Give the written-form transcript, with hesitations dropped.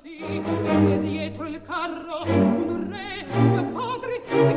E dietro il carro un re, due padri,